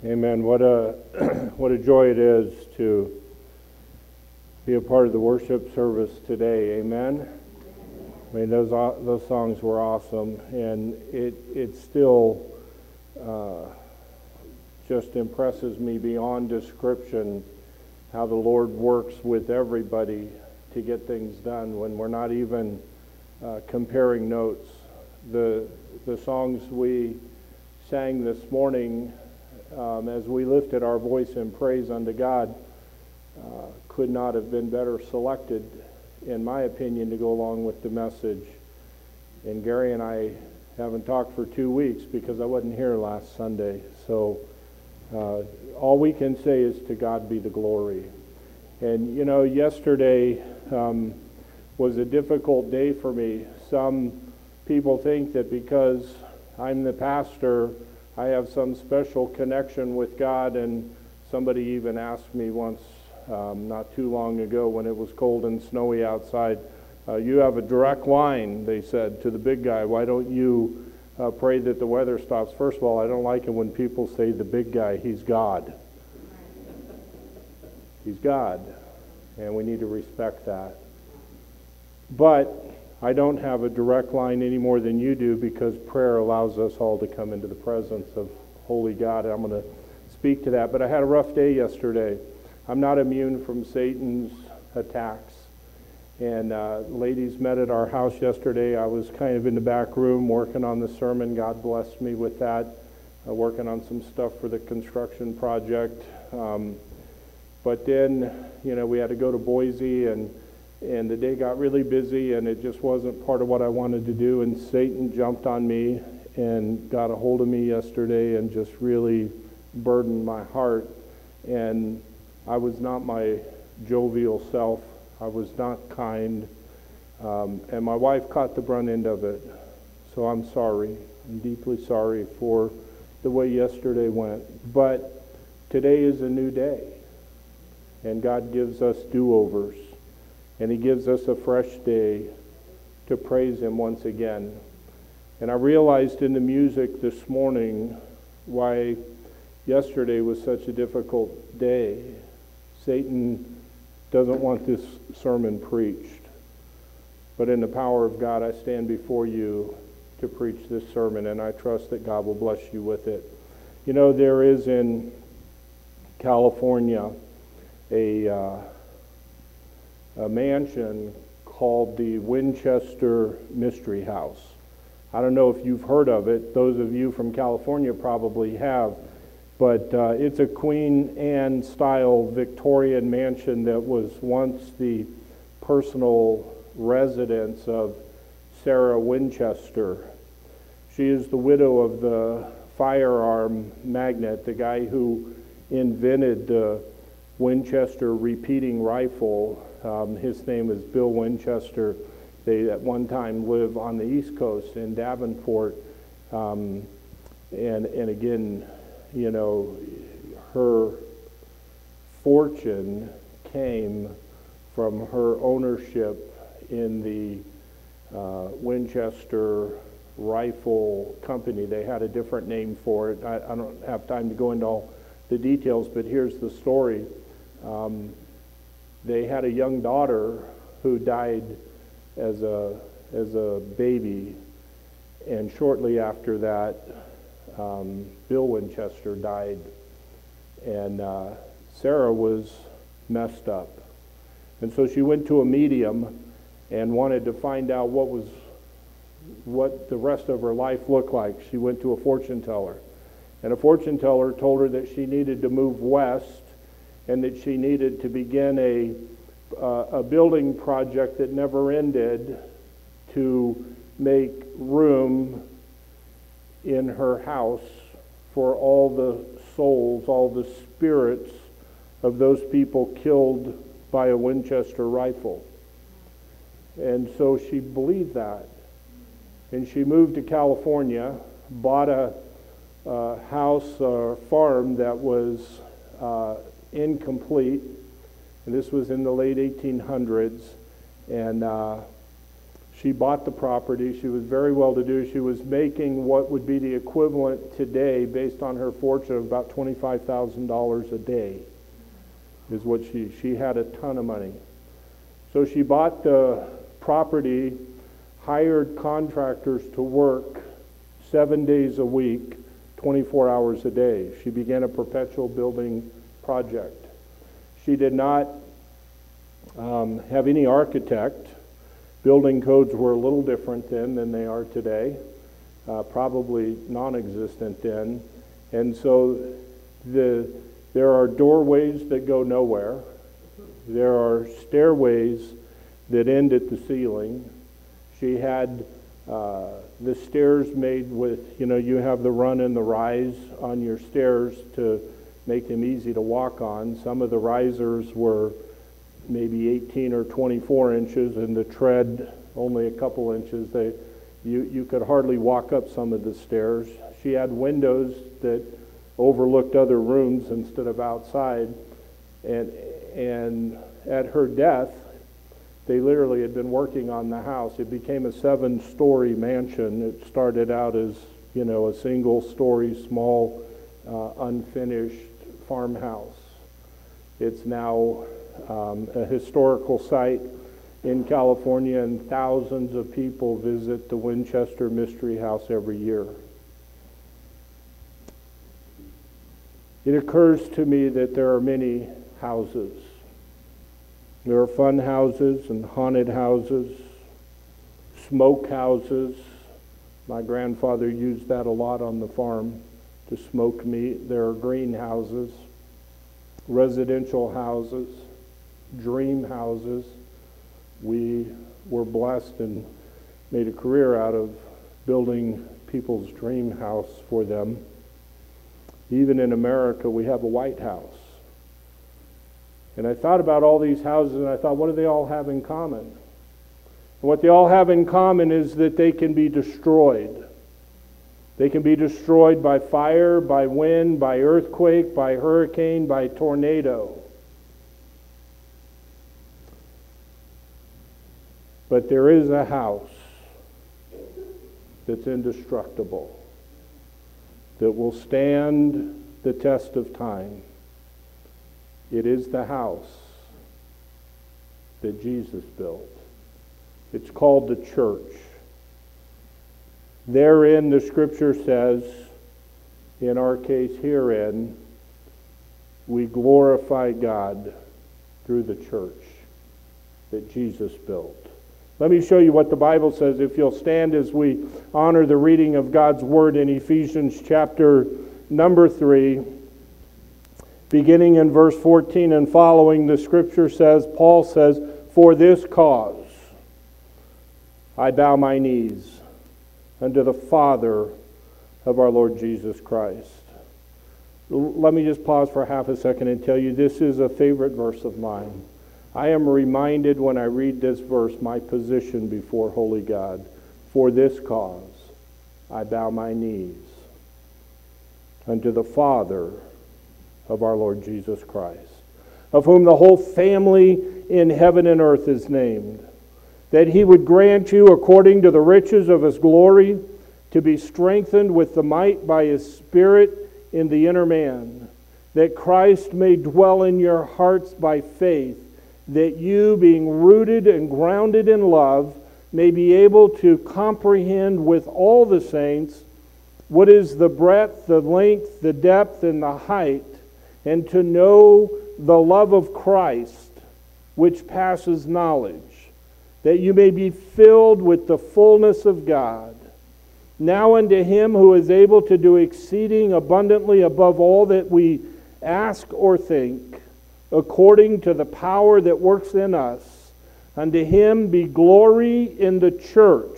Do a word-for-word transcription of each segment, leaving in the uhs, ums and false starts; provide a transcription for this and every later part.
Amen. What a what a joy it is to be a part of the worship service today. Amen. I mean, those those songs were awesome, and it it still uh, just impresses me beyond description how the Lord works with everybody to get things done when we're not even uh, comparing notes. The the songs we sang this morning, Um, as we lifted our voice in praise unto God, uh, could not have been better selected, in my opinion, to go along with the message. And Gary and I haven't talked for two weeks because I wasn't here last Sunday. So uh, all we can say is to God be the glory. And you know, yesterday um, was a difficult day for me. Some people think that because I'm the pastor, I have some special connection with God, and somebody even asked me once, um, not too long ago when it was cold and snowy outside, uh, you have a direct line, they said, to the big guy. Why don't you uh, pray that the weather stops? First of all, I don't like it when people say the big guy. He's God. He's God, and we need to respect that. But I don't have a direct line any more than you do, because prayer allows us all to come into the presence of holy God. I'm going to speak to that. But I had a rough day yesterday. I'm not immune from Satan's attacks. And uh, ladies met at our house yesterday. I was kind of in the back room working on the sermon. God blessed me with that. Uh, working on some stuff for the construction project. Um, but then, you know, we had to go to Boise, and And the day got really busy, and it just wasn't part of what I wanted to do. And Satan jumped on me and got a hold of me yesterday and just really burdened my heart. And I was not my jovial self. I was not kind. Um, and my wife caught the brunt end of it. So I'm sorry. I'm deeply sorry for the way yesterday went. But today is a new day. And God gives us do-overs. And he gives us a fresh day to praise him once again. And I realized in the music this morning why yesterday was such a difficult day. Satan doesn't want this sermon preached. But in the power of God, I stand before you to preach this sermon, and I trust that God will bless you with it. You know, there is in California a... Uh, a mansion called the Winchester Mystery House. I don't know if you've heard of it. Those of you from California probably have. But uh, it's a Queen Anne style Victorian mansion that was once the personal residence of Sarah Winchester. She is the widow of the firearm magnate, the guy who invented the Winchester repeating rifle. Um, his name is Bill Winchester. They at one time lived on the East Coast in Davenport. Um, and, and again, you know, her fortune came from her ownership in the uh, Winchester Rifle Company. They had a different name for it. I, I don't have time to go into all the details, but here's the story. Um, They had a young daughter who died as a as a baby, and shortly after that, um, Bill Winchester died, and uh, Sarah was messed up, and so she went to a medium and wanted to find out what was what the rest of her life looked like. She went to a fortune teller, and a fortune teller told her that she needed to move west, and that she needed to begin a uh, a building project that never ended to make room in her house for all the souls, all the spirits of those people killed by a Winchester rifle. And so she believed that. And she moved to California, bought a, a house or farm that was uh, incomplete, and this was in the late eighteen hundreds, and uh, She bought the property. She was very well-to-do. She was making what would be the equivalent today, based on her fortune, of about twenty-five thousand dollars a day, is what she, she had a ton of money. So she bought the property, hired contractors to work seven days a week, twenty-four hours a day. She began a perpetual building project. She did not um, have any architect. Building codes were a little different then than they are today, uh, probably non-existent then. And so the, there are doorways that go nowhere. There are stairways that end at the ceiling. She had uh, the stairs made with, you know, you have the run and the rise on your stairs to make them easy to walk on. Some of the risers were maybe eighteen or twenty-four inches, and the tread only a couple inches. They, you, you could hardly walk up some of the stairs. She had windows that overlooked other rooms instead of outside. And, and at her death, they literally had been working on the house. It became a seven-story mansion. It started out as, you know, a single-story, small, uh, unfinished farmhouse. It's now um, a historical site in California, and thousands of people visit the Winchester Mystery House every year. It occurs to me that there are many houses. There are fun houses and haunted houses, smoke houses. My grandfather used that a lot on the farm to smoke meat. There are greenhouses, residential houses, dream houses. We were blessed and made a career out of building people's dream house for them. Even in America, we have a White House. And I thought about all these houses, and I thought, what do they all have in common? And what they all have in common is that they can be destroyed. They can be destroyed by fire, by wind, by earthquake, by hurricane, by tornado. But there is a house that's indestructible, that will stand the test of time. It is the house that Jesus built. It's called the church. Therein, the scripture says, in our case herein, we glorify God through the church that Jesus built. Let me show you what the Bible says. If you'll stand as we honor the reading of God's Word in Ephesians chapter number three, beginning in verse fourteen and following, the scripture says, Paul says, "For this cause I bow my knees unto the Father of our Lord Jesus Christ." Let me just pause for half a second and tell you this is a favorite verse of mine. I am reminded when I read this verse my position before holy God. For this cause I bow my knees unto the Father of our Lord Jesus Christ, of whom the whole family in heaven and earth is named, that he would grant you, according to the riches of his glory, to be strengthened with the might by his Spirit in the inner man, that Christ may dwell in your hearts by faith, that you, being rooted and grounded in love, may be able to comprehend with all the saints what is the breadth, the length, the depth, and the height, and to know the love of Christ, which passes knowledge, that you may be filled with the fullness of God. Now unto him who is able to do exceeding abundantly above all that we ask or think, according to the power that works in us, unto him be glory in the church.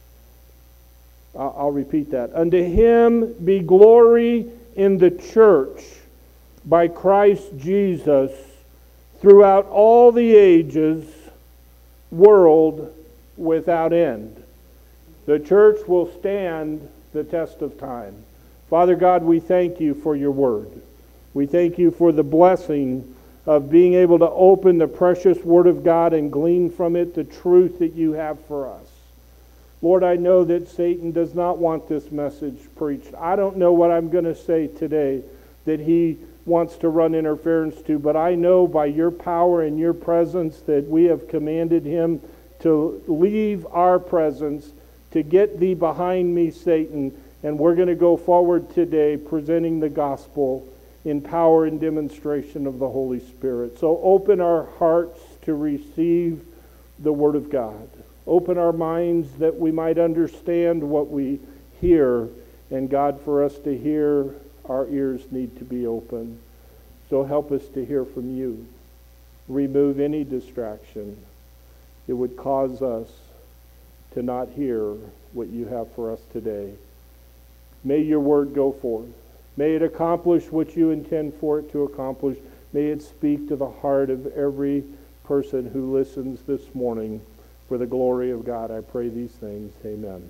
I'll repeat that. Unto him be glory in the church by Christ Jesus throughout all the ages, world without end. The church will stand the test of time. Father God, we thank you for your word. We thank you for the blessing of being able to open the precious Word of God and glean from it the truth that you have for us. Lord, I know that Satan does not want this message preached. I don't know what I'm going to say today that he wants to run interference to, but I know by your power and your presence that we have commanded him to leave our presence, to get thee behind me, Satan, and we're going to go forward today presenting the gospel in power and demonstration of the Holy Spirit. So open our hearts to receive the Word of God. Open our minds that we might understand what we hear. And God, for us to hear, our ears need to be open. So help us to hear from you. Remove any distraction. It would cause us to not hear what you have for us today. May your word go forth. May it accomplish what you intend for it to accomplish. May it speak to the heart of every person who listens this morning. For the glory of God, I pray these things. Amen.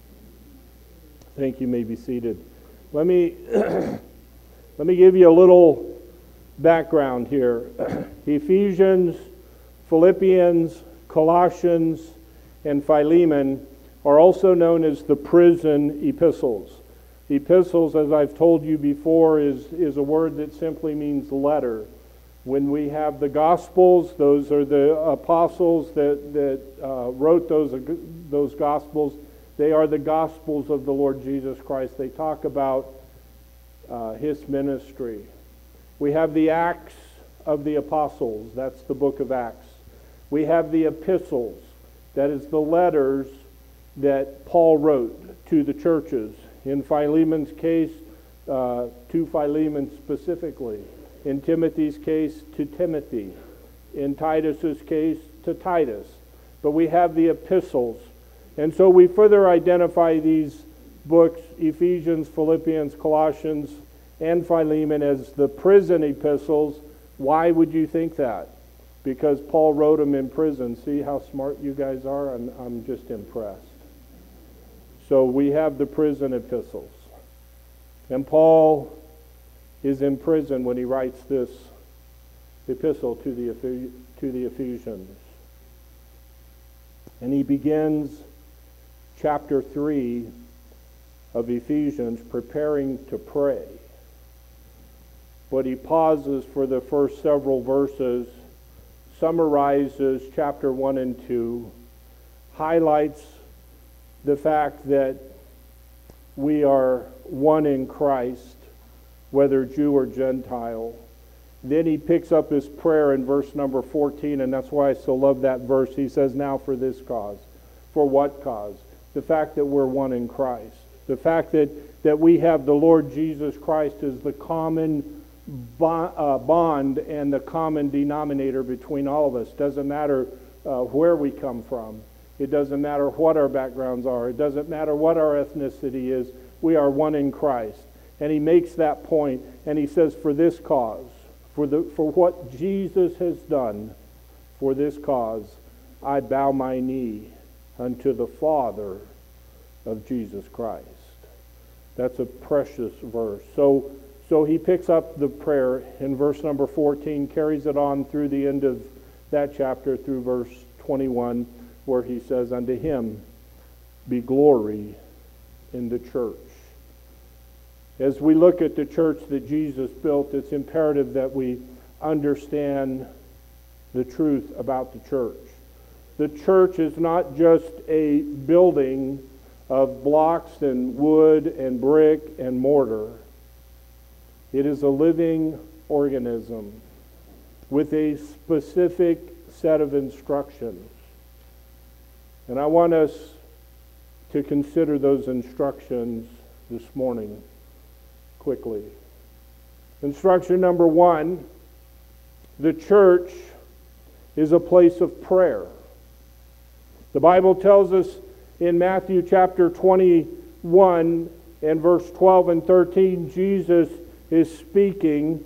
Thank you. You may be seated. Let me let me give you a little background here. Ephesians, Philippians, Colossians, and Philemon are also known as the prison epistles. Epistles, as I've told you before, is, is a word that simply means letter. When we have the Gospels, those are the apostles that, that uh, wrote those, those Gospels. They are the Gospels of the Lord Jesus Christ. They talk about uh, his ministry. We have the Acts of the Apostles. That's the book of Acts. We have the epistles. That is the letters that Paul wrote to the churches. In Philemon's case, uh, to Philemon specifically. In Timothy's case, to Timothy. In Titus's case, to Titus. But we have the epistles. And so we further identify these books, Ephesians, Philippians, Colossians, and Philemon, as the prison epistles. Why would you think that? Because Paul wrote them in prison. See how smart you guys are? I'm, I'm just impressed. So we have the prison epistles. And Paul is in prison when he writes this epistle to the, to the Ephesians. And he begins chapter three of Ephesians preparing to pray. But he pauses for the first several verses, summarizes chapter one and two, highlights the fact that we are one in Christ, whether Jew or Gentile. Then he picks up his prayer in verse number fourteen, and that's why I so love that verse. He says, now for this cause. For what cause? The fact that we're one in Christ. The fact that, that we have the Lord Jesus Christ as the common bond and the common denominator between all of us. Doesn't matter uh, where we come from. It doesn't matter what our backgrounds are. It doesn't matter what our ethnicity is. We are one in Christ. And he makes that point, and he says, for this cause, for the for what Jesus has done, for this cause, I bow my knee unto the Father of Jesus Christ. That's a precious verse. So, so he picks up the prayer in verse number fourteen, carries it on through the end of that chapter, through verse twenty-one, where he says, unto him be glory in the church. As we look at the church that Jesus built, it's imperative that we understand the truth about the church. The church is not just a building of blocks and wood and brick and mortar. It is a living organism with a specific set of instructions. And I want us to consider those instructions this morning quickly. Instruction number one, the church is a place of prayer. The Bible tells us in Matthew chapter twenty-one and verse twelve and thirteen, Jesus is speaking,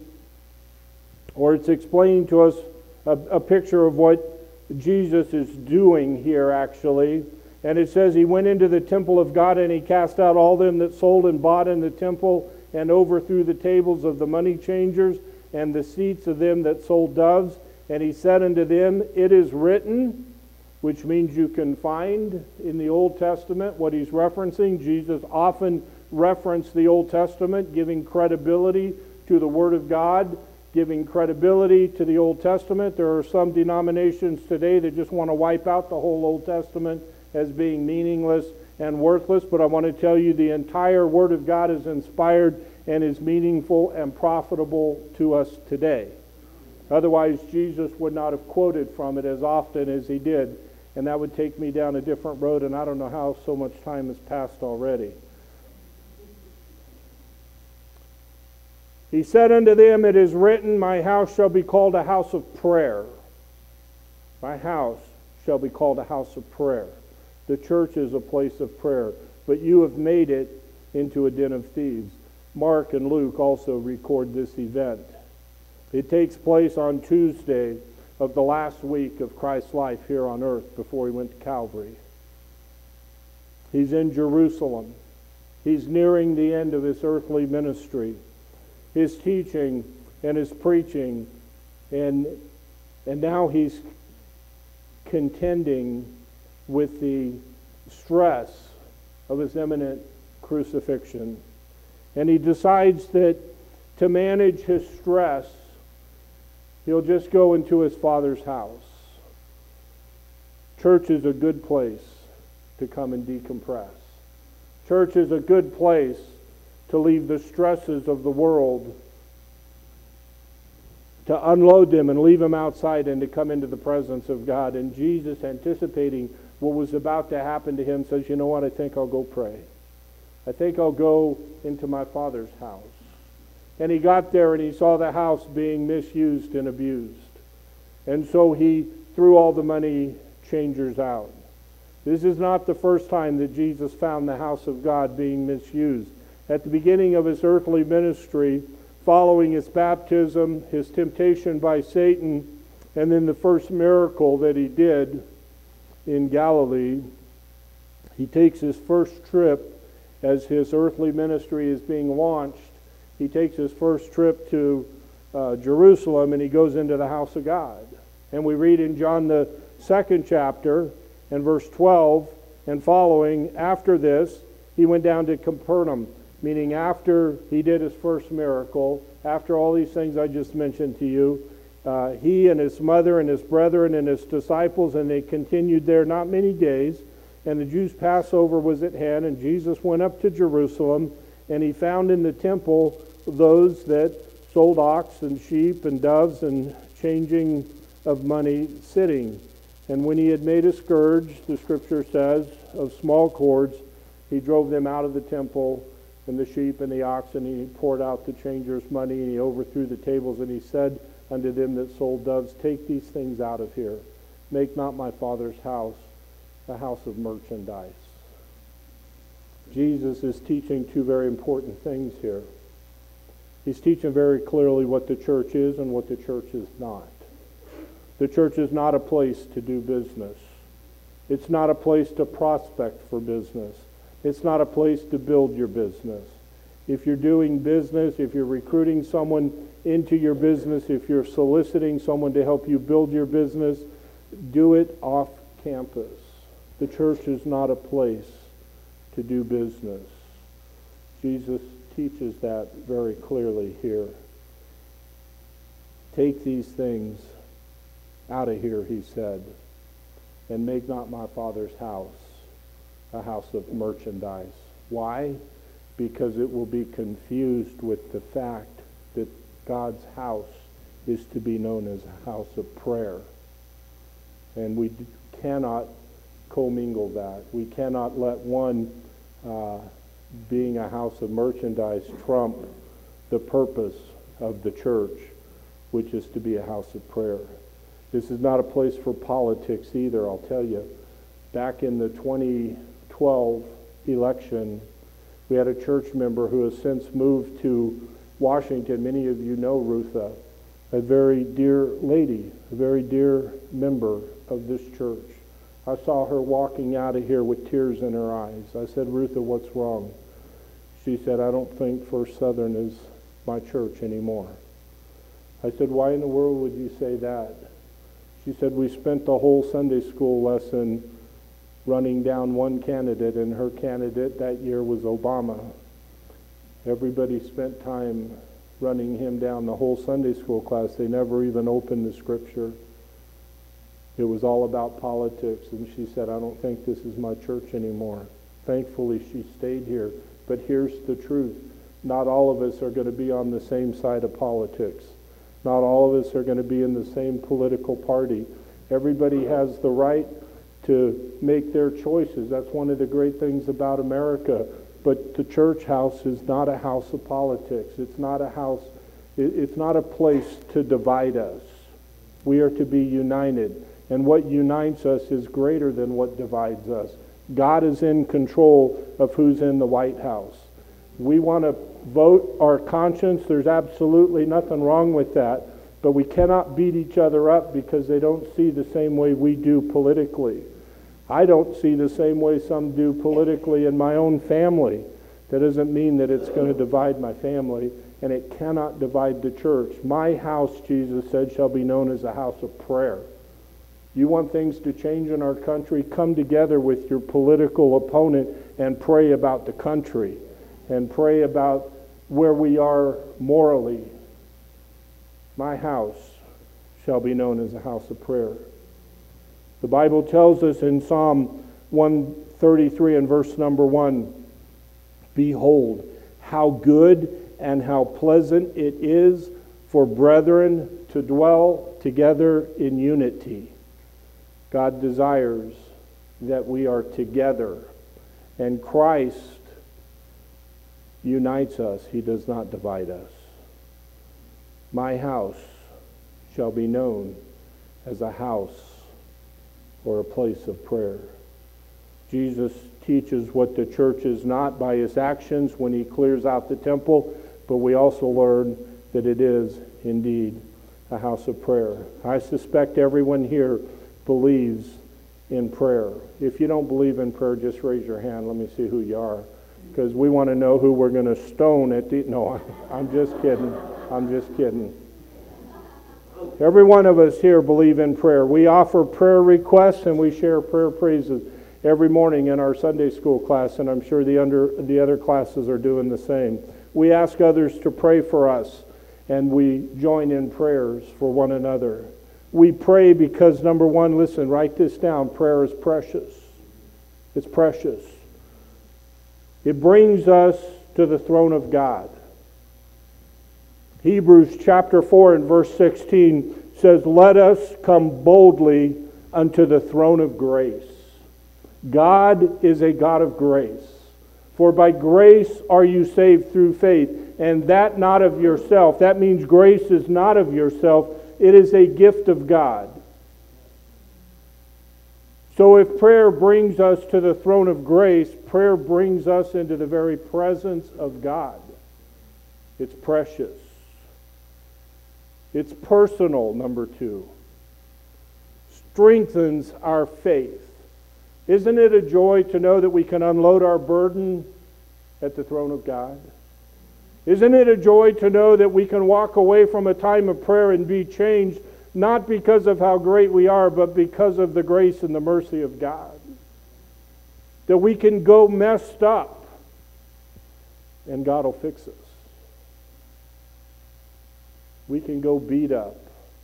or it's explaining to us a, a picture of what Jesus is doing here actually. And it says, he went into the temple of God and he cast out all them that sold and bought in the temple, and overthrew the tables of the money changers and the seats of them that sold doves. And he said unto them, it is written, which means you can find in the Old Testament what he's referencing. Jesus often referenced the Old Testament, giving credibility to the Word of God, giving credibility to the Old Testament. There are some denominations today that just want to wipe out the whole Old Testament as being meaningless and worthless, but I want to tell you the entire Word of God is inspired and is meaningful and profitable to us today. Otherwise, Jesus would not have quoted from it as often as he did, and that would take me down a different road, and I don't know how so much time has passed already. He said unto them, it is written, my house shall be called a house of prayer. My house shall be called a house of prayer. The church is a place of prayer, but you have made it into a den of thieves. Mark and Luke also record this event. It takes place on Tuesday of the last week of Christ's life here on earth before he went to Calvary. He's in Jerusalem. He's nearing the end of his earthly ministry, his teaching and his preaching, and, and now he's contending with the stress of his imminent crucifixion. And he decides that to manage his stress, he'll just go into his Father's house. Church is a good place to come and decompress. Church is a good place to leave the stresses of the world, to unload them and leave them outside and to come into the presence of God. And Jesus, anticipating what was about to happen to him, says, you know what, I think I'll go pray. I think I'll go into my Father's house. And he got there and he saw the house being misused and abused. And so he threw all the money changers out. This is not the first time that Jesus found the house of God being misused. At the beginning of his earthly ministry, following his baptism, his temptation by Satan, and then the first miracle that he did in Galilee, he takes his first trip as his earthly ministry is being launched. He takes his first trip to uh, Jerusalem and he goes into the house of God. And we read in John the second chapter and verse twelve and following, after this, he went down to Capernaum, meaning after he did his first miracle, after all these things I just mentioned to you, uh, he and his mother and his brethren and his disciples, and they continued there not many days, and the Jews' Passover was at hand, and Jesus went up to Jerusalem, and he found in the temple those that sold ox and sheep and doves and changing of money sitting. And when he had made a scourge, the scripture says, of small cords, he drove them out of the temple, and the sheep and the oxen, and he poured out the changers' money, and he overthrew the tables, and he said unto them that sold doves, take these things out of here. Make not my Father's house a house of merchandise. Jesus is teaching two very important things here. He's teaching very clearly what the church is and what the church is not. The church is not a place to do business. It's not a place to prospect for business. It's not a place to build your business. If you're doing business, if you're recruiting someone into your business, if you're soliciting someone to help you build your business, do it off campus. The church is not a place to do business. Jesus teaches that very clearly here. Take these things out of here, he said, and make not my Father's house a house of merchandise. Why? Because it will be confused with the fact that God's house is to be known as a house of prayer. And we cannot commingle that. We cannot let one uh, being a house of merchandise trump the purpose of the church, which is to be a house of prayer. This is not a place for politics either, I'll tell you. Back in the twenty twelve election, we had a church member who has since moved to Washington. Many of you know Rutha, a very dear lady, a very dear member of this church. I saw her walking out of here with tears in her eyes. I said, Rutha, what's wrong? She said, I don't think First Southern is my church anymore. I said, why in the world would you say that? She said, we spent the whole Sunday school lesson running down one candidate, and her candidate that year was Obama. Everybody spent time running him down the whole Sunday school class. They never even opened the scripture. It was all about politics, and she said, I don't think this is my church anymore. Thankfully, she stayed here. But here's the truth. Not all of us are going to be on the same side of politics. Not all of us are going to be in the same political party. Everybody has the right to make their choices. That's one of the great things about America. But the church house is not a house of politics. It's not a house, it's not a place to divide us. We are to be united. And what unites us is greater than what divides us. God is in control of who's in the White House. We want to vote our conscience. There's absolutely nothing wrong with that. But we cannot beat each other up because they don't see the same way we do politically. I don't see the same way some do politically in my own family. That doesn't mean that it's going to divide my family, and it cannot divide the church. My house, Jesus said, shall be known as a house of prayer. You want things to change in our country? Come together with your political opponent and pray about the country and pray about where we are morally. My house shall be known as a house of prayer. The Bible tells us in Psalm one thirty-three and verse number one, behold, how good and how pleasant it is for brethren to dwell together in unity. God desires that we are together, and Christ unites us. He does not divide us. My house shall be known as a house or a place of prayer. Jesus teaches what the church is not by his actions when he clears out the temple, but we also learn that it is indeed a house of prayer. I suspect everyone here believes in prayer. If you don't believe in prayer, just raise your hand. Let me see who you are, because we want to know who we're going to stone at the... No, I'm just kidding. I'm just kidding. Every one of us here believe in prayer. We offer prayer requests and we share prayer praises every morning in our Sunday school class, and I'm sure the, under, the other classes are doing the same. We ask others to pray for us, and we join in prayers for one another. We pray because, number one, listen, write this down, prayer is precious. It's precious. It brings us to the throne of God. Hebrews chapter four and verse sixteen says, let us come boldly unto the throne of grace. God is a God of grace. For by grace are you saved through faith, and that not of yourself. That means grace is not of yourself. It is a gift of God. So if prayer brings us to the throne of grace, prayer brings us into the very presence of God. It's precious. It's personal, number two. Strengthens our faith. Isn't it a joy to know that we can unload our burden at the throne of God? Isn't it a joy to know that we can walk away from a time of prayer and be changed, not because of how great we are, but because of the grace and the mercy of God? That we can go messed up and God will fix us. We can go beat up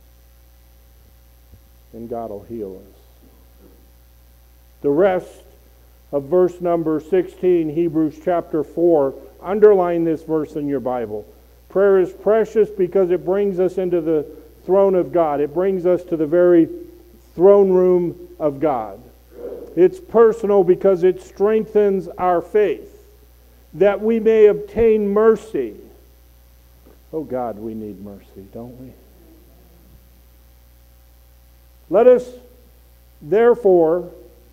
and God will heal us. The rest of verse number sixteen, Hebrews chapter four, underline this verse in your Bible. Prayer is precious because it brings us into the throne of God. It brings us to the very throne room of God. It's personal because it strengthens our faith, that we may obtain mercy. Oh God, we need mercy, don't we? Let us, therefore,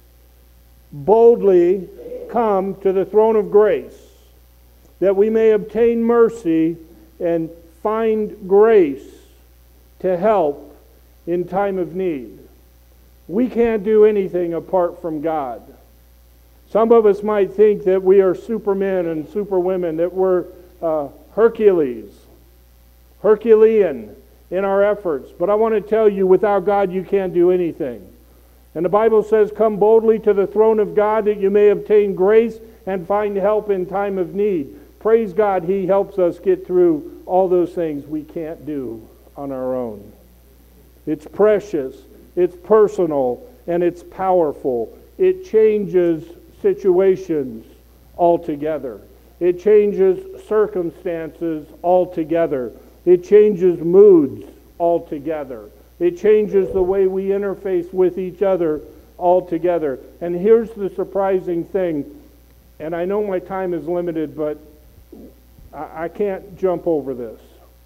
boldly come to the throne of grace, that we may obtain mercy and find grace to help in time of need. We can't do anything apart from God. Some of us might think that we are supermen and superwomen, that we're uh, Hercules, Herculean in our efforts. But I want to tell you, without God, you can't do anything. And the Bible says, come boldly to the throne of God that you may obtain grace and find help in time of need. Praise God, He helps us get through all those things we can't do on our own. It's precious, it's personal, and it's powerful. It changes situations altogether. It changes circumstances altogether. It changes moods altogether. It changes the way we interface with each other altogether. And here's the surprising thing, and I know my time is limited, but I, I can't jump over this.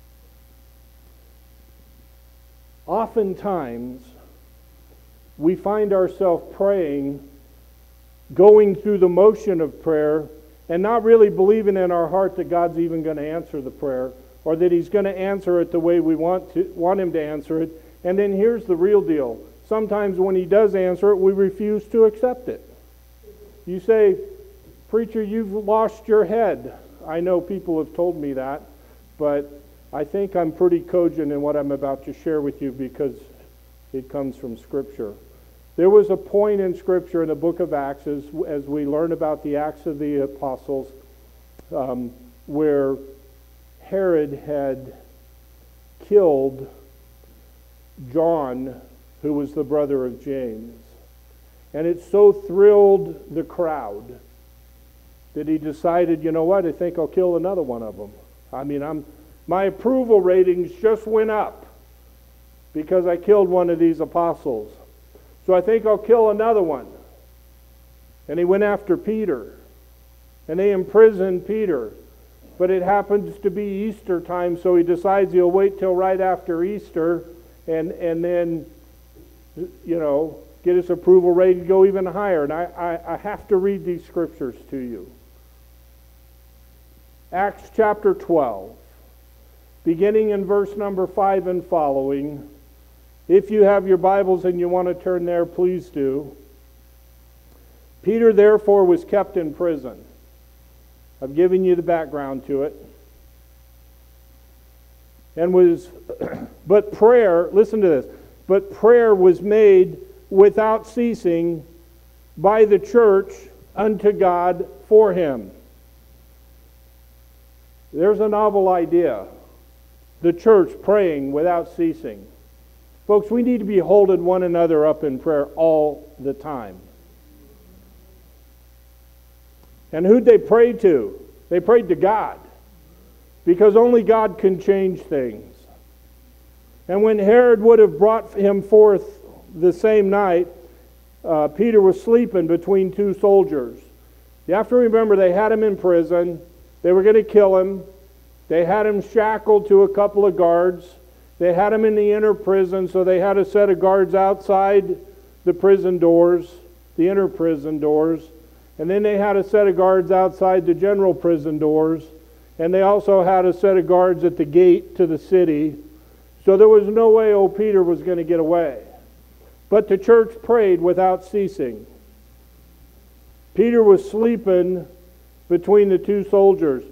Oftentimes, we find ourselves praying, going through the motion of prayer, and not really believing in our heart that God's even going to answer the prayer, or that He's going to answer it the way we want to want Him to answer it. And then here's the real deal. Sometimes when He does answer it, we refuse to accept it. You say, preacher, you've lost your head. I know people have told me that, but I think I'm pretty cogent in what I'm about to share with you because it comes from Scripture. There was a point in Scripture in the book of Acts, as, as we learn about the Acts of the Apostles, um, where Herod had killed John, who was the brother of James. And it so thrilled the crowd that he decided, you know what, I think I'll kill another one of them. I mean, I'm, my approval ratings just went up because I killed one of these apostles. So I think I'll kill another one. And he went after Peter. And they imprisoned Peter. But it happens to be Easter time, so he decides he'll wait till right after Easter and, and then, you know, get his approval rating to go even higher. And I, I, I have to read these scriptures to you. Acts chapter twelve, beginning in verse number five and following. If you have your Bibles and you want to turn there, please do. Peter therefore was kept in prison. I've given you the background to it. And was, but prayer, listen to this, but prayer was made without ceasing by the church unto God for him. There's a novel idea. The church praying without ceasing. Folks, we need to be holding one another up in prayer all the time. And who'd they pray to? They prayed to God. Because only God can change things. And when Herod would have brought him forth the same night, uh, Peter was sleeping between two soldiers. You have to remember they had him in prison. They were going to kill him. They had him shackled to a couple of guards. They had him in the inner prison, so they had a set of guards outside the prison doors, the inner prison doors. And then they had a set of guards outside the general prison doors. And they also had a set of guards at the gate to the city. So there was no way old Peter was going to get away. But the church prayed without ceasing. Peter was sleeping between the two soldiers.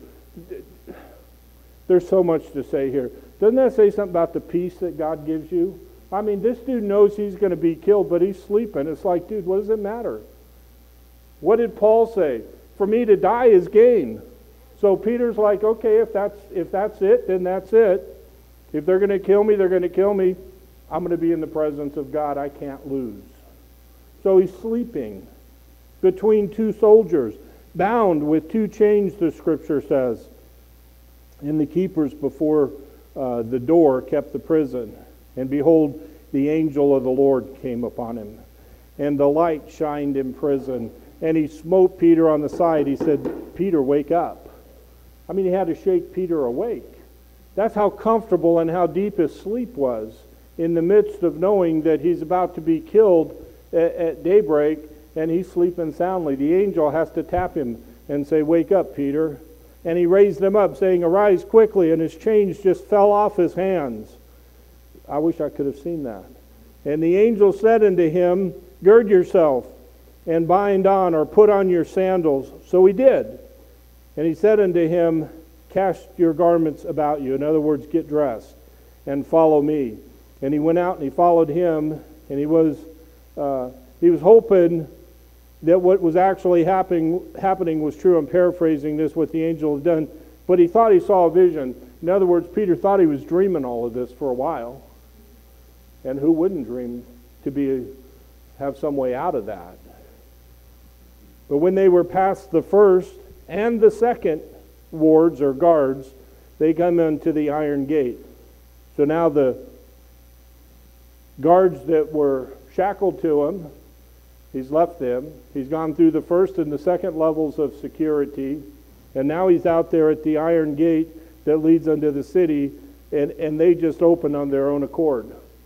There's so much to say here. Doesn't that say something about the peace that God gives you? I mean, this dude knows he's going to be killed, but he's sleeping. It's like, dude, what does it matter? What did Paul say? For me to die is gain. So Peter's like, okay, if that's if that's it, then that's it. If they're going to kill me, they're going to kill me. I'm going to be in the presence of God. I can't lose. So he's sleeping between two soldiers, bound with two chains, the scripture says. And the keepers before uh, the door kept the prison. And behold, the angel of the Lord came upon him. And the light shined in prison. And he smote Peter on the side. He said, Peter, wake up. I mean, he had to shake Peter awake. That's how comfortable and how deep his sleep was in the midst of knowing that he's about to be killed at, at daybreak, and he's sleeping soundly. The angel has to tap him and say, wake up, Peter. And he raised him up, saying, arise quickly, and his chains just fell off his hands. I wish I could have seen that. And the angel said unto him, gird yourself, and bind on, or put on your sandals. So he did. And he said unto him, cast your garments about you. In other words, get dressed. and follow me. And he went out and he followed him, and he was uh, he was hoping that what was actually happening happening was true. I'm paraphrasing this, what the angel had done, but he thought he saw a vision. In other words, Peter thought he was dreaming all of this for a while. And who wouldn't dream to be have some way out of that? But when they were past the first and the second wards or guards, they come into the iron gate. So now the guards that were shackled to him, he's left them. He's gone through the first and the second levels of security, and now he's out there at the iron gate that leads unto the city, and, and they just open on their own accord.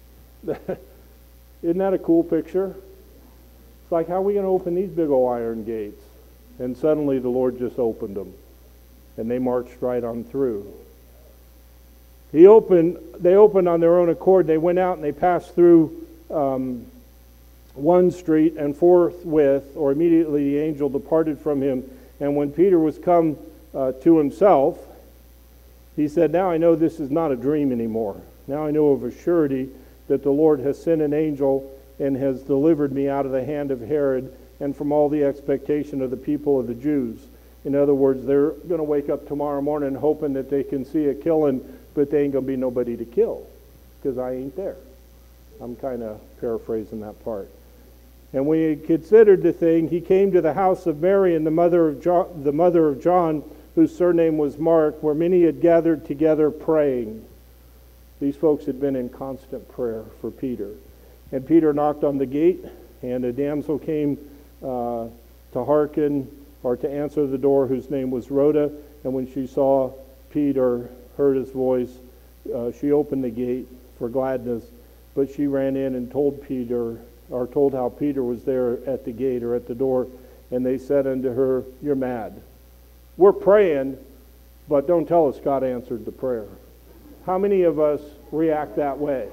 Isn't that a cool picture? It's like, how are we going to open these big old iron gates? And suddenly the Lord just opened them, and they marched right on through. He opened. They opened on their own accord. They went out and they passed through um, one street, and forthwith, or immediately, the angel departed from him. And when Peter was come uh, to himself, he said, "Now I know this is not a dream anymore. Now I know of a surety that the Lord has sent an angel and has delivered me out of the hand of Herod and from all the expectation of the people of the Jews." In other words, they're going to wake up tomorrow morning hoping that they can see a killing, but they ain't going to be nobody to kill because I ain't there. I'm kind of paraphrasing that part. And when he considered the thing, he came to the house of Mary and the mother of John, the mother of John, whose surname was Mark, where many had gathered together praying. These folks had been in constant prayer for Peter. And Peter knocked on the gate, and a damsel came uh, to hearken, or to answer the door, whose name was Rhoda. And when she saw Peter, heard his voice, uh, she opened the gate for gladness. But she ran in and told Peter, or told how Peter was there at the gate, or at the door. And they said unto her, "You're mad. We're praying, but don't tell us God answered the prayer." How many of us react that way?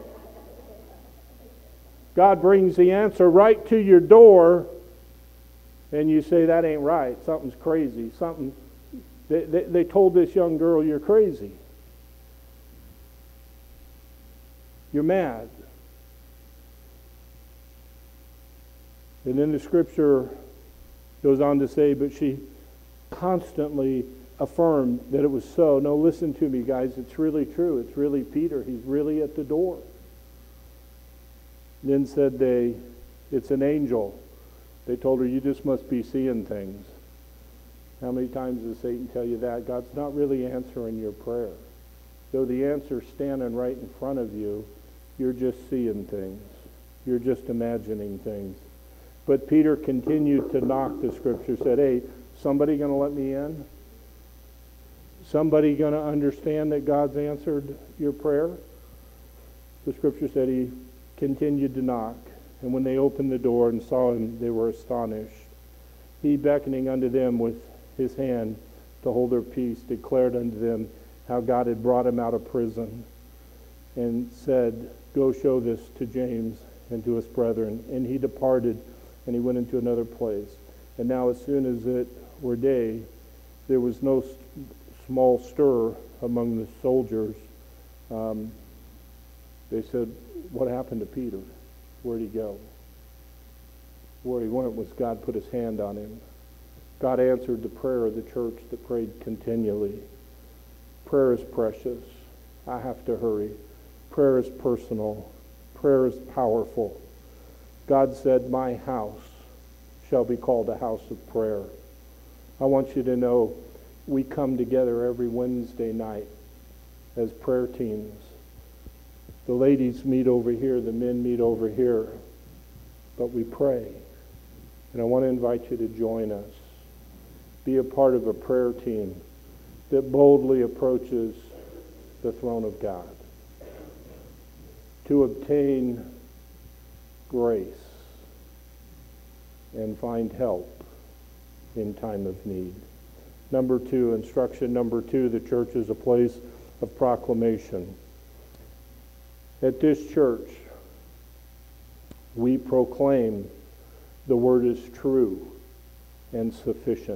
God brings the answer right to your door, and you say, "That ain't right. Something's crazy. Something." They, they, they told this young girl, "You're crazy. You're mad." And then the scripture goes on to say, but she constantly affirmed that it was so. No, listen to me, guys. It's really true. It's really Peter. He's really at the door. Then said they, "It's an angel." They told her, "You just must be seeing things." How many times does Satan tell you that? God's not really answering your prayer. Though the answer's standing right in front of you, you're just seeing things. You're just imagining things. But Peter continued to knock, the scripture said. Hey, somebody going to let me in? Somebody going to understand that God's answered your prayer? The scripture said he continued to knock. And when they opened the door and saw him, they were astonished. He, beckoning unto them with his hand to hold their peace, declared unto them how God had brought him out of prison, and said, "Go show this to James and to his brethren." And he departed, and he went into another place. And now as soon as it were day, there was no st- small stir among the soldiers. Um, they said, "What happened to Peter? Where'd he go?" Where he went was God put his hand on him. God answered the prayer of the church that prayed continually. Prayer is precious. I have to hurry. Prayer is personal. Prayer is powerful. God said, "My house shall be called a house of prayer." I want you to know we come together every Wednesday night as prayer teams. The ladies meet over here, the men meet over here, but we pray. And I want to invite you to join us. Be a part of a prayer team that boldly approaches the throne of God to obtain grace and find help in time of need. Number two, instruction number two, the church is a place of proclamation. At this church, we proclaim the word is true and sufficient.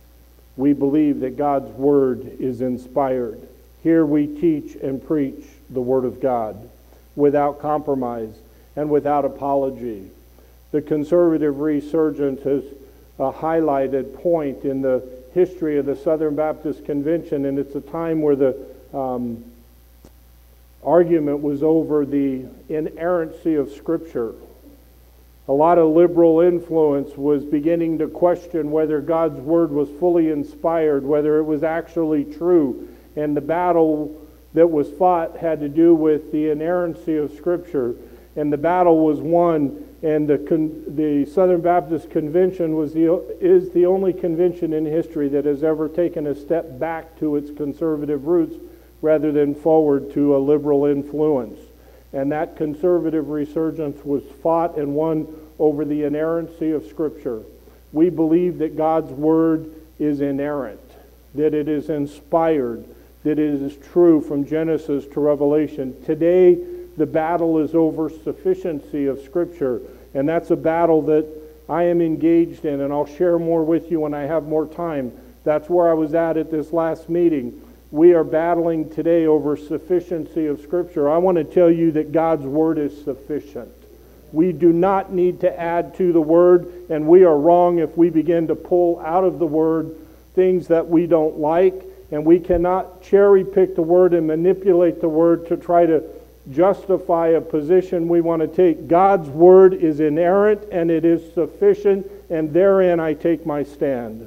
We believe that God's word is inspired. Here we teach and preach the Word of God without compromise and without apology. The conservative resurgence is a highlighted point in the history of the Southern Baptist Convention, and it's a time where the um, argument was over the inerrancy of Scripture. A lot of liberal influence was beginning to question whether God's Word was fully inspired, whether it was actually true, and the battle that was fought had to do with the inerrancy of Scripture, and the battle was won. And the con- the Southern Baptist Convention was the is the only convention in history that has ever taken a step back to its conservative roots rather than forward to a liberal influence. And that conservative resurgence was fought and won over the inerrancy of Scripture. We believe that God's Word is inerrant, that it is inspired, that it is true from Genesis to Revelation. Today, the battle is over sufficiency of Scripture, and that's a battle that I am engaged in, and I'll share more with you when I have more time. That's where I was at at this last meeting. We are battling today over sufficiency of Scripture. I want to tell you that God's Word is sufficient. We do not need to add to the Word, and we are wrong if we begin to pull out of the Word things that we don't like, and we cannot cherry pick the Word and manipulate the Word to try to justify a position we want to take. God's Word is inerrant and it is sufficient, and therein I take my stand.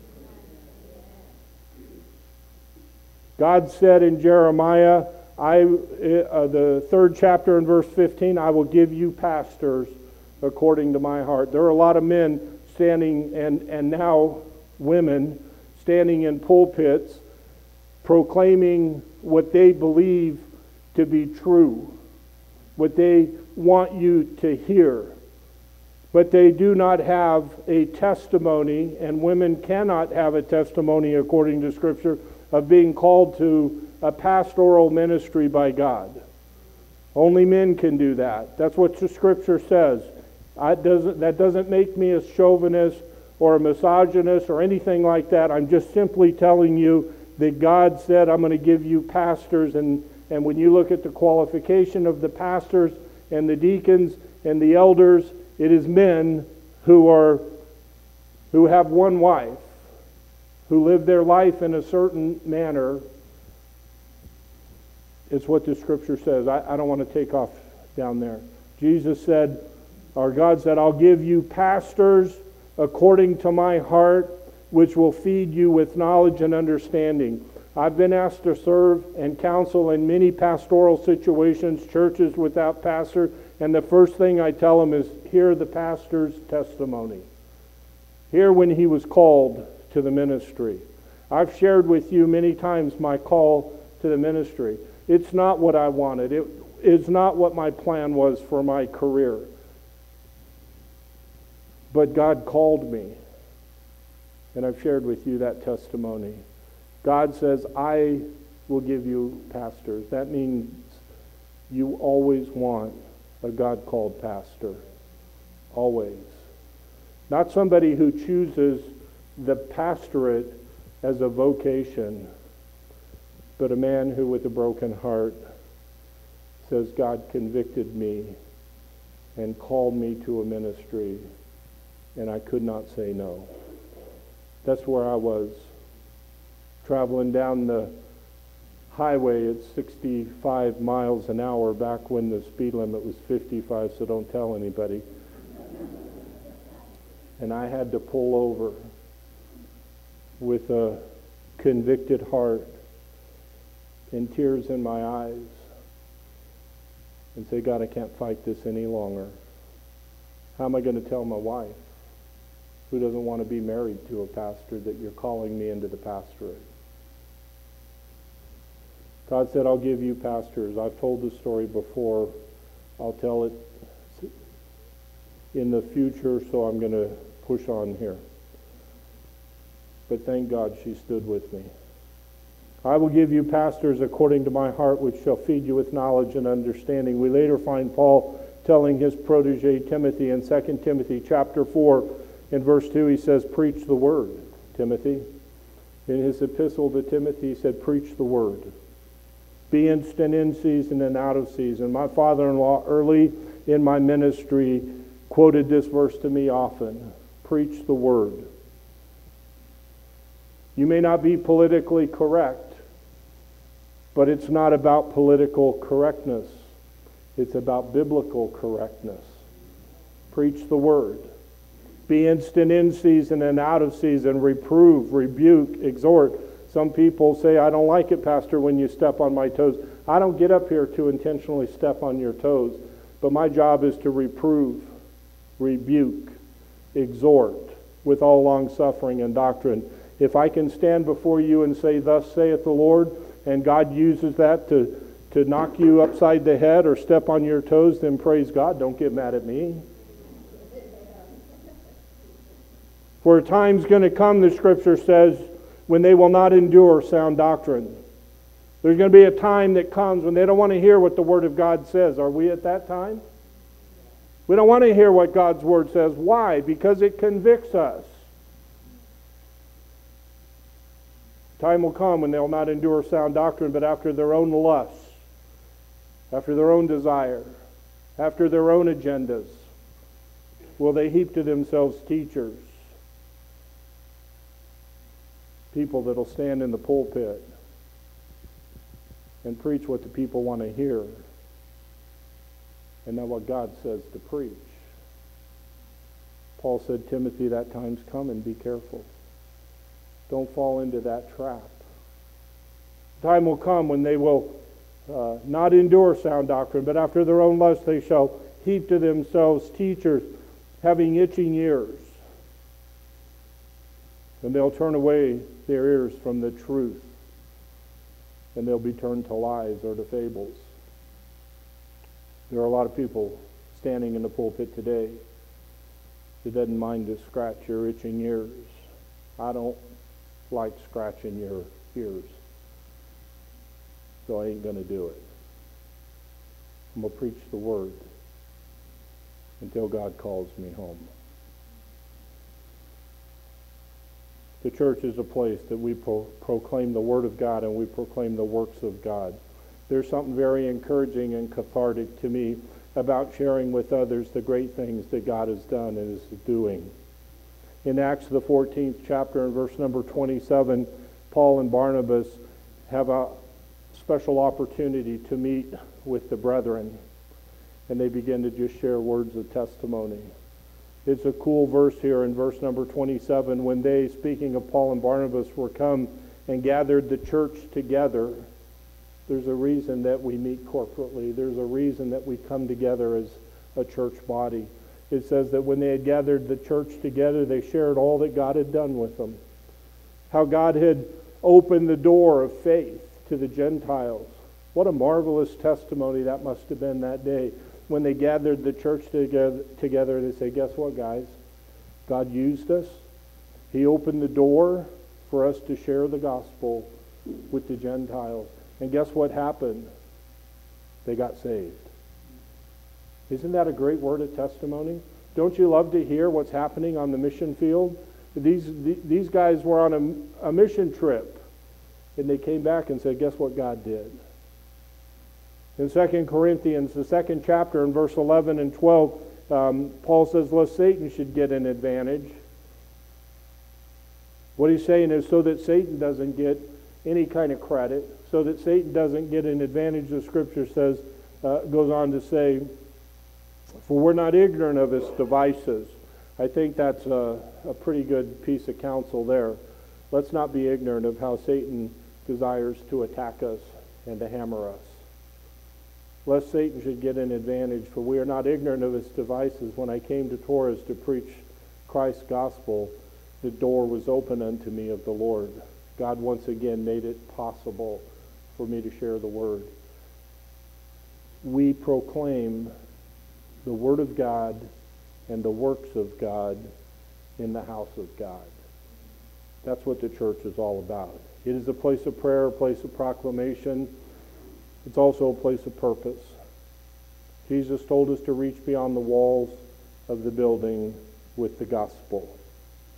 God said in Jeremiah, I, uh, the third chapter in verse fifteen, I will give you pastors according to my heart. There are a lot of men standing, and, and now women, standing in pulpits proclaiming what they believe to be true, what they want you to hear. But they do not have a testimony, and women cannot have a testimony according to Scripture, of being called to a pastoral ministry by God. Only men can do that. That's what the Scripture says. I doesn't, that doesn't make me a chauvinist or a misogynist or anything like that. I'm just simply telling you that God said, I'm going to give you pastors, and And when you look at the qualification of the pastors and the deacons and the elders, it is men who are who have one wife, who live their life in a certain manner. It's what the Scripture says. I, I don't want to take off down there. Jesus said, or God said, I'll give you pastors according to my heart, which will feed you with knowledge and understanding. I've been asked to serve and counsel in many pastoral situations, churches without pastor, and the first thing I tell them is, hear the pastor's testimony. Hear when he was called to the ministry. I've shared with you many times my call to the ministry. It's not what I wanted. It is not what my plan was for my career. But God called me, and I've shared with you that testimony. God says, I will give you pastors. That means you always want a God-called pastor. Always. Not somebody who chooses the pastorate as a vocation, but a man who with a broken heart says, God convicted me and called me to a ministry, and I could not say no. That's where I was. Traveling down the highway at sixty-five miles an hour back when the speed limit was fifty-five, so don't tell anybody. And I had to pull over with a convicted heart and tears in my eyes and say, God, I can't fight this any longer. How am I going to tell my wife, who doesn't want to be married to a pastor, that you're calling me into the pastorate? God said, I'll give you pastors. I've told the story before. I'll tell it in the future, so I'm going to push on here. But thank God she stood with me. I will give you pastors according to my heart, which shall feed you with knowledge and understanding. We later find Paul telling his protege Timothy in Second Timothy chapter four, in verse two, he says, preach the word, Timothy. In his epistle to Timothy, he said, preach the word. Be instant in season and out of season. My father-in-law, early in my ministry, quoted this verse to me often. Preach the word. You may not be politically correct, but it's not about political correctness. It's about biblical correctness. Preach the word. Be instant in season and out of season. Reprove, rebuke, exhort. Some people say, I don't like it, Pastor, when you step on my toes. I don't get up here to intentionally step on your toes, but my job is to reprove, rebuke, exhort with all long suffering and doctrine. If I can stand before you and say, thus saith the Lord, and God uses that to, to knock you upside the head or step on your toes, then praise God. Don't get mad at me. For a time's going to come, the Scripture says, when they will not endure sound doctrine. There's going to be a time that comes when they don't want to hear what the Word of God says. Are we at that time? We don't want to hear what God's Word says. Why? Because it convicts us. Time will come when they will not endure sound doctrine, but after their own lusts, after their own desire, after their own agendas, will they heap to themselves teachers, people that will stand in the pulpit and preach what the people want to hear and not what God says to preach. Paul said, Timothy, that time's coming. Be careful. Don't fall into that trap. Time will come when they will uh, not endure sound doctrine, but after their own lust they shall heap to themselves teachers having itching ears. And they'll turn away their ears from the truth, and they'll be turned to lies or to fables. There are a lot of people standing in the pulpit today that doesn't mind to scratch your itching ears. I don't like scratching your ears, so I ain't going to do it. I'm going to preach the word until God calls me home. The church is a place that we pro- proclaim the Word of God and we proclaim the works of God. There's something very encouraging and cathartic to me about sharing with others the great things that God has done and is doing. In Acts the fourteenth chapter and verse number twenty-seven, Paul and Barnabas have a special opportunity to meet with the brethren, and they begin to just share words of testimony. It's a cool verse here in verse number twenty-seven. When they, speaking of Paul and Barnabas, were come and gathered the church together. There's a reason that we meet corporately. There's a reason that we come together as a church body. It says that when they had gathered the church together, they shared all that God had done with them. How God had opened the door of faith to the Gentiles. What a marvelous testimony that must have been that day. When they gathered the church together, together, they say, guess what, guys? God used us. He opened the door for us to share the gospel with the Gentiles. And guess what happened? They got saved. Isn't that a great word of testimony? Don't you love to hear what's happening on the mission field? These, these guys were on a, a mission trip, and they came back and said, guess what God did? In Second Corinthians, the second chapter, in verse eleven and twelve, um, Paul says, lest Satan should get an advantage. What he's saying is so that Satan doesn't get any kind of credit, so that Satan doesn't get an advantage, the Scripture says, uh, goes on to say, for we're not ignorant of his devices. I think that's a, a pretty good piece of counsel there. Let's not be ignorant of how Satan desires to attack us and to hammer us. Lest Satan should get an advantage, for we are not ignorant of his devices. When I came to Torres to preach Christ's gospel, the door was open unto me of the Lord. God once again made it possible for me to share the word. We proclaim the word of God and the works of God in the house of God. That's what the church is all about. It is a place of prayer, a place of proclamation. It's also a place of purpose. Jesus told us to reach beyond the walls of the building with the gospel.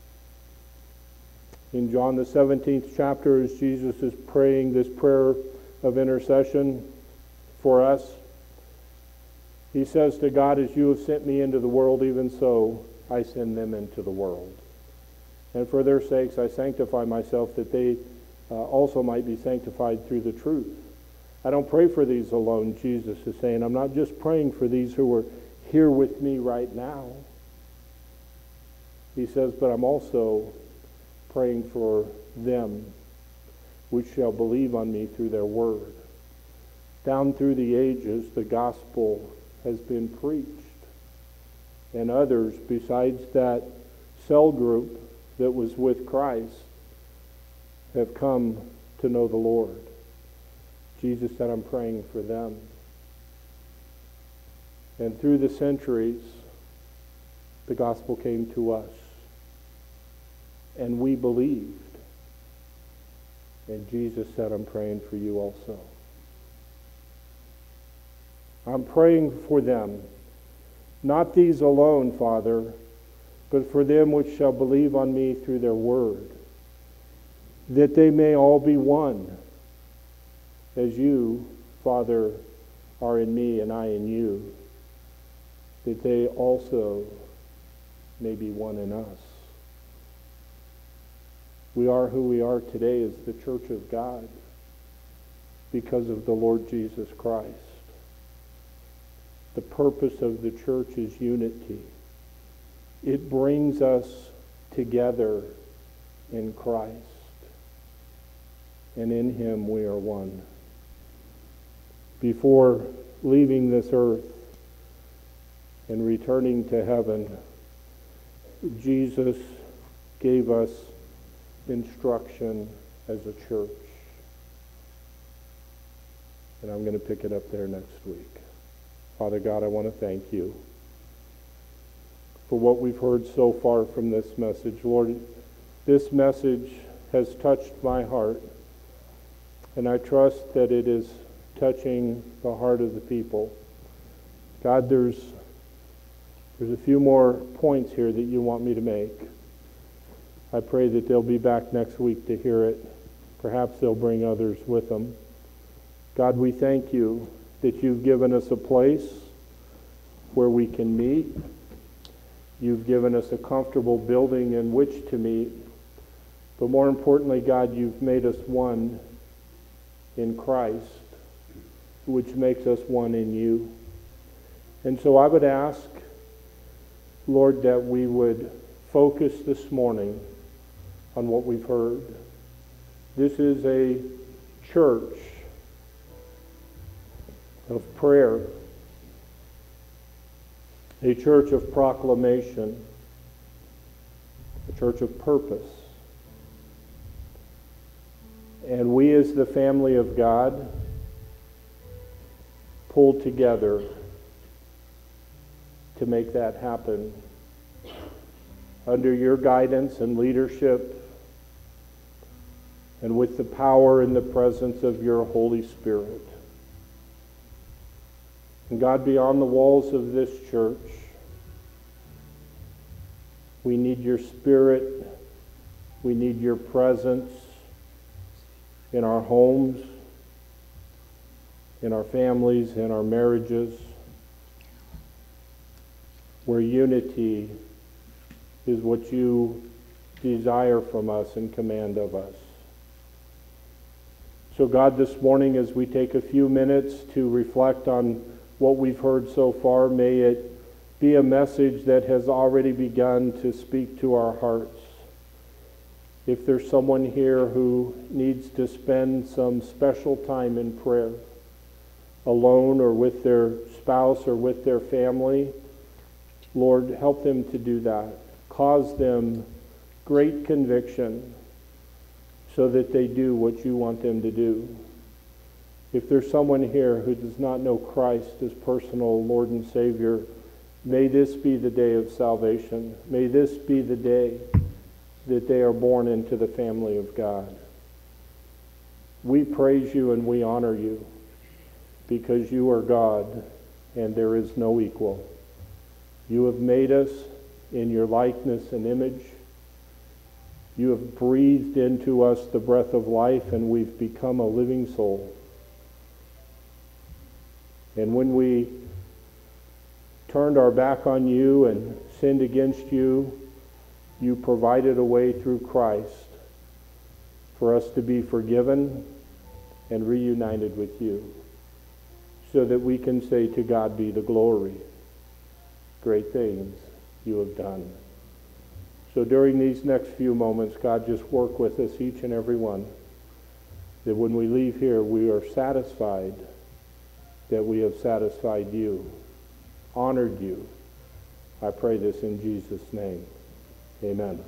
In John the seventeenth chapter, as Jesus is praying this prayer of intercession for us. He says to God, as you have sent me into the world, even so I send them into the world. And for their sakes I sanctify myself, that they uh, also might be sanctified through the truth. I don't pray for these alone, Jesus is saying. I'm not just praying for these who are here with me right now. He says, but I'm also praying for them which shall believe on me through their word. Down through the ages, the gospel has been preached. And others, besides that cell group that was with Christ, have come to know the Lord. Jesus said, I'm praying for them. And through the centuries, the gospel came to us. And we believed. And Jesus said, I'm praying for you also. I'm praying for them. Not these alone, Father, but for them which shall believe on me through their word, that they may all be one, as you, Father, are in me and I in you, that they also may be one in us. We are who we are today as the church of God because of the Lord Jesus Christ. The purpose of the church is unity. It brings us together in Christ. And in him we are one. Before leaving this earth and returning to heaven, Jesus gave us instruction as a church. And I'm going to pick it up there next week. Father God, I want to thank you for what we've heard so far from this message. Lord, this message has touched my heart, and I trust that it is touching the heart of the people. God, there's there's a few more points here that you want me to make. I pray that they'll be back next week to hear it. Perhaps they'll bring others with them. God, we thank you that you've given us a place where we can meet. You've given us a comfortable building in which to meet. But more importantly, God, you've made us one in Christ, which makes us one in you. And so I would ask, Lord, that we would focus this morning on what we've heard. This is a church of prayer, a church of proclamation, a church of purpose. And we as the family of God pulled together to make that happen under your guidance and leadership, and with the power and the presence of your Holy Spirit. And God, beyond the walls of this church, we need your Spirit, we need your presence in our homes, in our families, in our marriages, where unity is what you desire from us and command of us. So God, this morning as we take a few minutes to reflect on what we've heard so far, may it be a message that has already begun to speak to our hearts. If there's someone here who needs to spend some special time in prayer, alone or with their spouse or with their family, Lord, help them to do that. Cause them great conviction so that they do what you want them to do. If there's someone here who does not know Christ as personal Lord and Savior, may this be the day of salvation. May this be the day that they are born into the family of God. We praise you and we honor you because you are God and there is no equal. You have made us in your likeness and image. You have breathed into us the breath of life, and we've become a living soul. And when we turned our back on you and sinned against you, you provided a way through Christ for us to be forgiven and reunited with you, so that we can say, to God be the glory. Great things you have done. So during these next few moments, God, just work with us, each and every one, that when we leave here, we are satisfied that we have satisfied you, honored you. I pray this in Jesus' name. Amen.